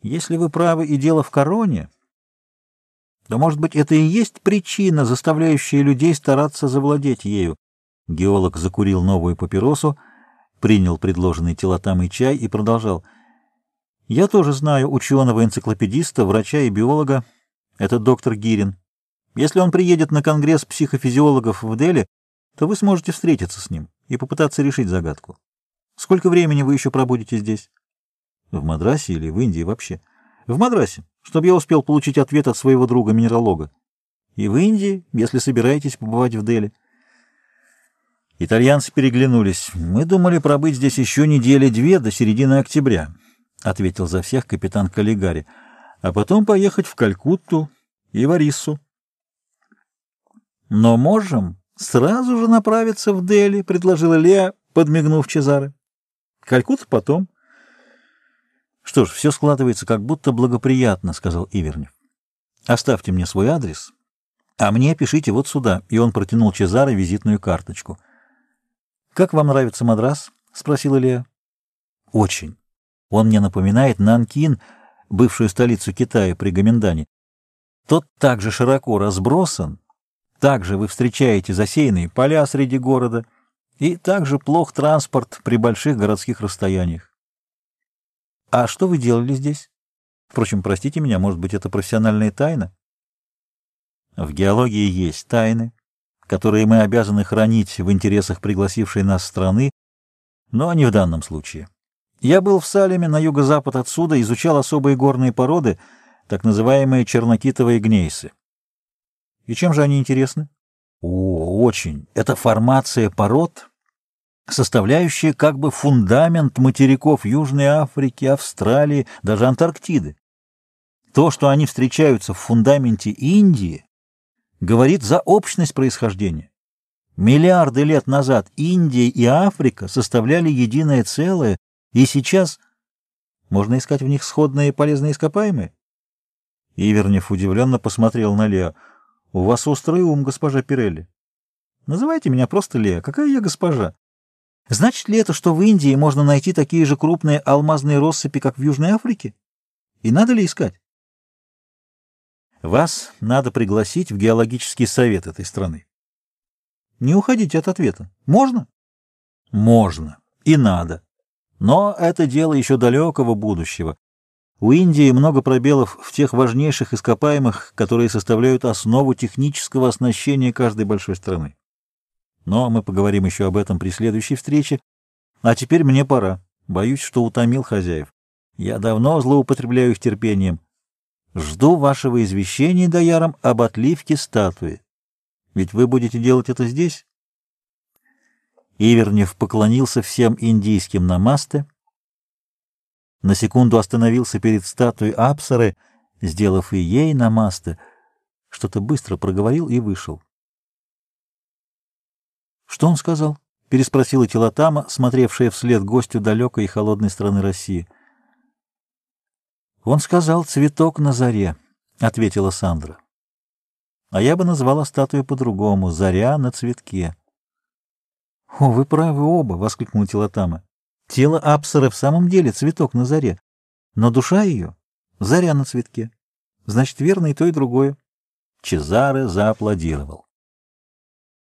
Если вы правы и дело в короне, то, может быть, это и есть причина, заставляющая людей стараться завладеть ею. Геолог закурил новую папиросу, принял предложенный Телотамой чай и продолжал. Я тоже знаю ученого-энциклопедиста, врача и биолога. Это доктор Гирин. Если он приедет на конгресс психофизиологов в Дели, то вы сможете встретиться с ним и попытаться решить загадку. Сколько времени вы еще пробудете здесь? В Мадрасе или в Индии вообще? В Мадрасе, чтобы я успел получить ответ от своего друга-минералога. И в Индии, если собираетесь побывать в Дели. Итальянцы переглянулись. Мы думали пробыть здесь еще недели-две до середины октября, ответил за всех капитан Каллигари, а потом поехать в Калькутту и в Ориссу. Но можем сразу же направиться в Дели, предложила Леа, подмигнув Чезаре. Калькутта потом. Что ж, все складывается как будто благоприятно, сказал Ивернев. Оставьте мне свой адрес, а мне пишите вот сюда. И он протянул Чезаре визитную карточку. Как вам нравится Мадрас? Спросила Леа. Очень. Он мне напоминает Нанкин, бывшую столицу Китая при Гоминдане. Тот также широко разбросан, также вы встречаете засеянные поля среди города, и также плох транспорт при больших городских расстояниях. А что вы делали здесь? Впрочем, простите меня, может быть, это профессиональная тайна? В геологии есть тайны, которые мы обязаны хранить в интересах пригласившей нас страны, но не в данном случае. Я был в Салеме на юго-запад отсюда, изучал особые горные породы, так называемые чернокитовые гнейсы. И чем же они интересны? О, очень. Это формация пород, составляющая как бы фундамент материков Южной Африки, Австралии, даже Антарктиды. То, что они встречаются в фундаменте Индии, говорит за общность происхождения. Миллиарды лет назад Индия и Африка составляли единое целое, и сейчас можно искать в них сходные полезные ископаемые? Ивернев удивленно посмотрел на Лео. У вас острый ум, госпожа Пирелли. Называйте меня просто Лео. Какая я госпожа? Значит ли это, что в Индии можно найти такие же крупные алмазные россыпи, как в Южной Африке? И надо ли искать? Вас надо пригласить в геологический совет этой страны. Не уходите от ответа. Можно? Можно. И надо. Но это дело еще далекого будущего. У Индии много пробелов в тех важнейших ископаемых, которые составляют основу технического оснащения каждой большой страны. Но мы поговорим еще об этом при следующей встрече. А теперь мне пора. Боюсь, что утомил хозяев. Я давно злоупотребляю их терпением. Жду вашего извещения, доярам, об отливке статуи. Ведь вы будете делать это здесь? Ивернев поклонился всем индийским намасте, на секунду остановился перед статуей Апсары, сделав и ей намасте, что-то быстро проговорил и вышел. «Что он сказал?» — переспросила Телотама, смотревшая вслед гостю далекой и холодной страны России. «Он сказал цветок на заре», — ответила Сандра. «А я бы назвала статую по-другому — заря на цветке». «О, вы правы оба!» — воскликнула Телотама. «Тело Апсары в самом деле цветок на заре, но душа ее — заря на цветке. Значит, верно и то, и другое». Чезаре зааплодировал.